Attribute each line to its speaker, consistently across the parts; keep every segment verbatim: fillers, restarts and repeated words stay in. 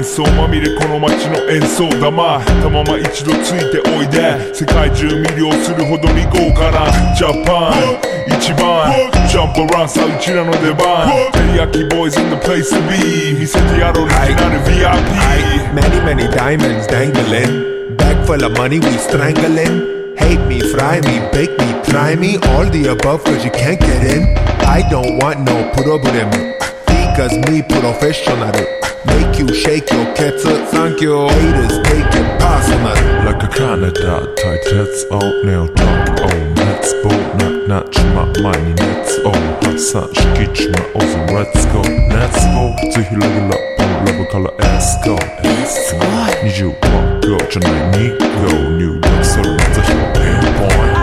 Speaker 1: 争まみれこの街の演奏玉たまま一度ついておいで世界中魅了するほどに豪華なジャパン一番ジャンプアランさあうちらの出番テリヤキボーイズ in the place to be 見せてやろうオリジナル ブイアイピー
Speaker 2: Many many diamonds dangling Bag full of money we strangling Hate me, fry me, bake me, try me All the above cause you can't get in I don't want no problem Because me professional Make you shake your cats Thank you Haters take it personal
Speaker 3: Like a Canada tight heads out nail talk on let's go knock knock my money let's go Hassan shikich my awesome let's go let's go ぜひレベルアップレベルから S go S go にじゅういち号じゃないに号入力するぜひピンポイント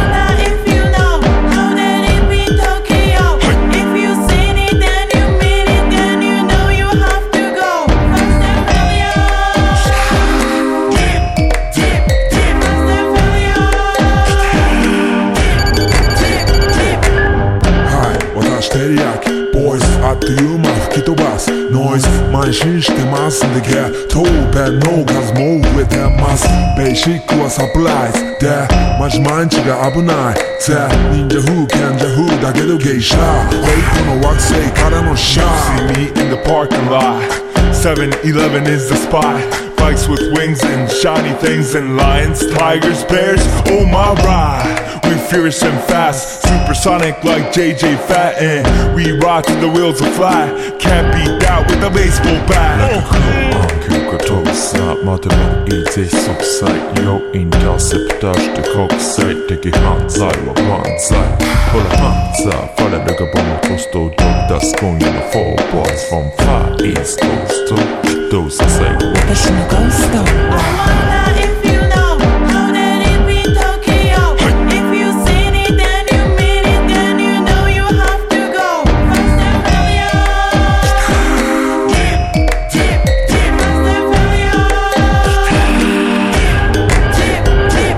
Speaker 1: テリヤキボイスあっという間吹き飛ばすノイズ慢心してますんでゲット弁の数も増えてますベーシックはサプライズでマジ毎日が危ないぜ忍者風賢者風だけどゲイシャフェイクの惑星からのシャー See me in the parking lot seven eleven is the spot Bikes with wings and shiny things and lions, tigers, bears, oh my ride We fierce and fast, supersonic like J J Fat And we ride till the wheels are flat Can't beat that with a baseball bat
Speaker 3: 結果飛ぶさ待てばいいぜ即歳よインターセプターして国際的犯罪は万歳ほら犯罪ファレルがボムトストを飛び出す今夜の four boys from far east coast どうさせよ
Speaker 4: 私のゴースト I wonder if you know how that it be Tokyo If you seen it then you mean it then you know you have to go First and failure Dip, dip, dip First and failure Dip, dip,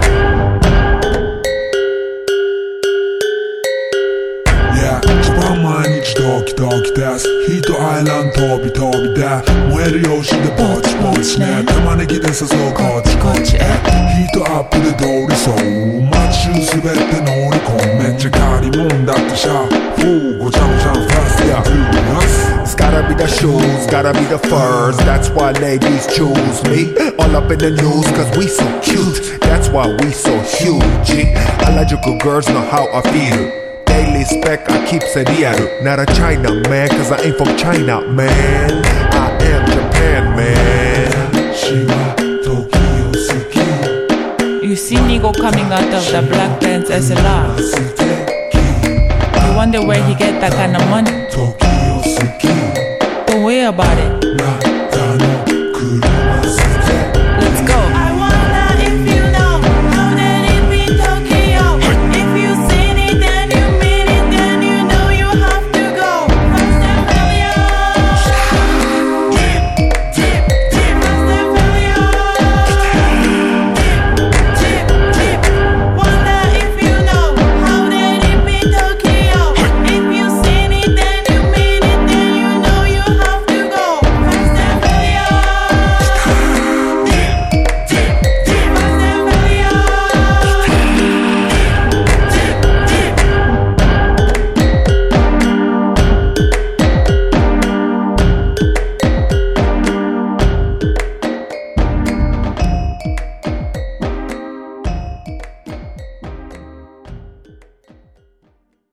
Speaker 4: dip
Speaker 1: Yeah 一番毎日ドキドキですヒートアイランド飛び飛びで燃えるよしでぼちぼちね玉ねぎで誘うこっちこっちへヒートアップで通りそう街中滑って乗り込むめっちゃ借りもんだってシャーフーごちゃごちゃファストやフーラス
Speaker 2: It's gotta be the shoes, gotta be the furs That's why ladies choose me All up in the news cause we so cute That's why we so huge Harajuku girls know how I feel Daily spec, I keep it real Not a China man, cause I ain't from China, man I am Japan, man
Speaker 4: You see Nigo coming out of the Black Pants S L R You wonder where he get that kind of money Don't worry about it